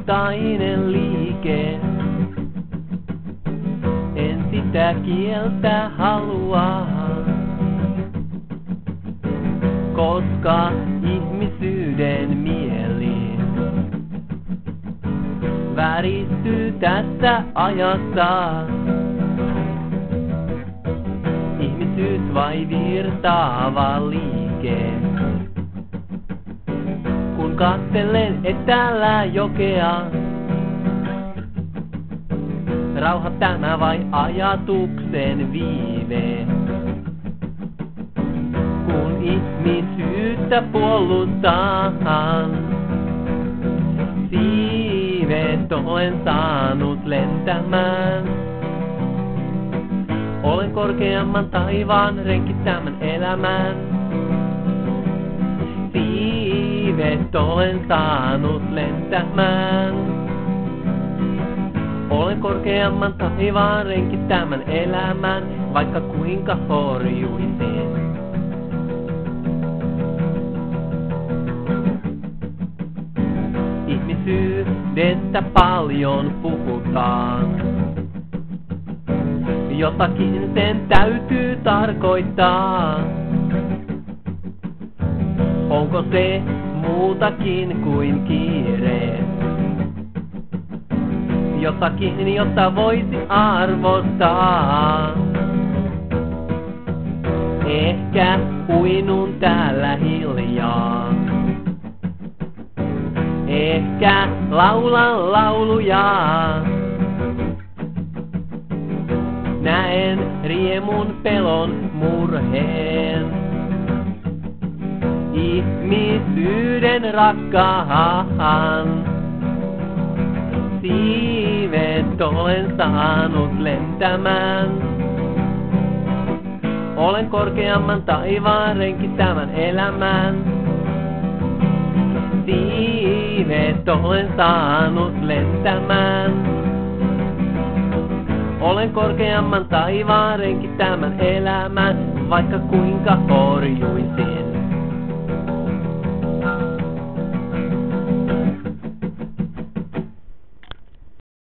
kultainen liike. En sitä kieltä halua, koska ihmisyyden mieli väristyy tässä ajassa. Ihmisyys vai virtaava liike. Kun katselen etäällä jokea, rauha tämä vai ajatuksen viive? Kun ihmisyyttä puolustaan, siivet olen saanut lentämään. Olen korkeamman taivaan renki tämän elämän. Siivet olen saanut lentämään. Olen korkeamman taivaan renki tämän elämän, vaikka kuinka horjuisin. Ihmisyydestä paljon puhutaan. Jotakin sen täytyy tarkoittaa. Onko se muutakin kuin kiire? Jotakin, jota voisi arvostaa. Ehkä uinun täällä hiljaa. Ehkä laulan lauluja. Näen riemun, pelon, murheen. Ihmisyyden rakkaan. Siivet olen saanut lentämään. Olen korkeamman taivaan renki tämän elämän. Siivet olen saanut lentämään. Olen korkeamman taivaan renki tämän elämän, vaikka kuinka horjuisin.